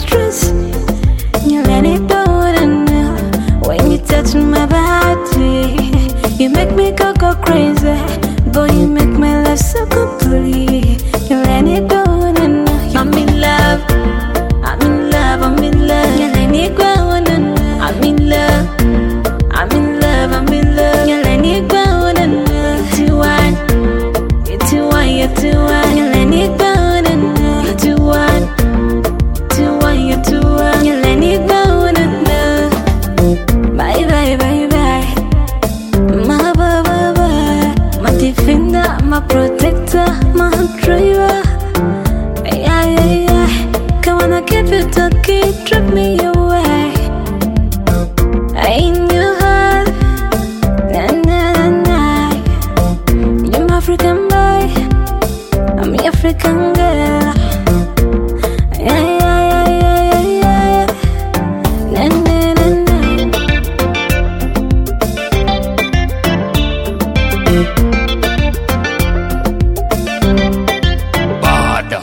stress. You let it go and when you touch my body, you make me go crazy. Boy, you make my life so complete. You let it go and I'm in love. I'm in love, I'm in love. You let it go and I'm in love. I'm in love, I'm in love. You let it go and you're too one. You're too one, you're too one. You let it go and you're too one. Too one, you're too one. You let it go and bye bye bye bye. My baba, my defender, my protector, my driver. Yeah, yeah, yeah. Come on, I give you the key, drop me away. In your heart, na na na na. You're my African boy, I'm your African girl. Yeah, yeah, yeah, yeah, yeah, yeah. Na na na na. Bada.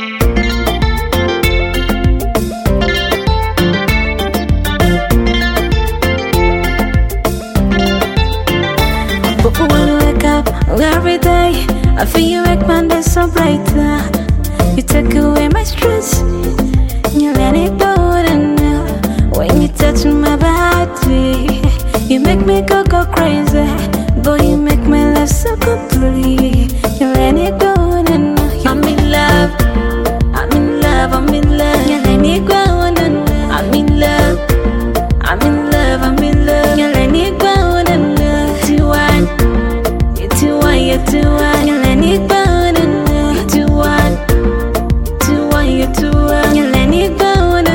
But when you wake up every day, I feel you make my day so brighter. You take away my stress. You let it go and when you touch my body, you make me go crazy. Boy, you make my life so complete. You let it go and I'm in love. I'm in love, I'm in love. You let it go and I'm in love. I'm in love, I'm in love. You let it go and you're too one. You're too one, you're too one. You let it go and you're too one. Too one, you're too one. You let it go and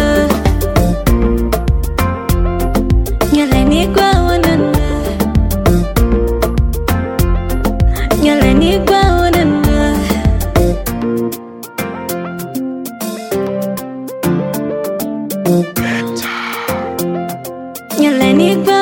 you let it go and you let it go and you let it go.